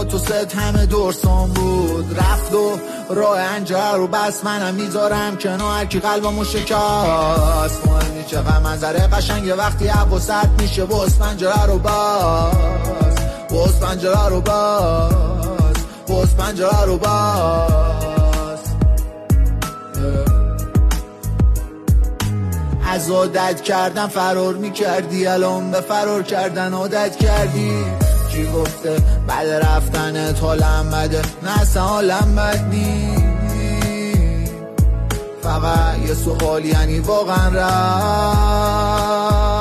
با تو ست همه دورسان بود. رفت و راه انجره رو بس، منم میذارم کنار کی قلبمو شکست. مهم نیست چقدر منظره قشنگه وقتی حواست میشه. باز پنجره رو باز، باز پنجره رو باز، باز پنجره رو باز. از عادت کردن فرار میکردی، الان به فرار کردن عادت کردی. کی گفته بعد رفتنت حالم بده؟ نه اصلا حالم بد نی، فقط یه سوالی یعنی واقعا رفت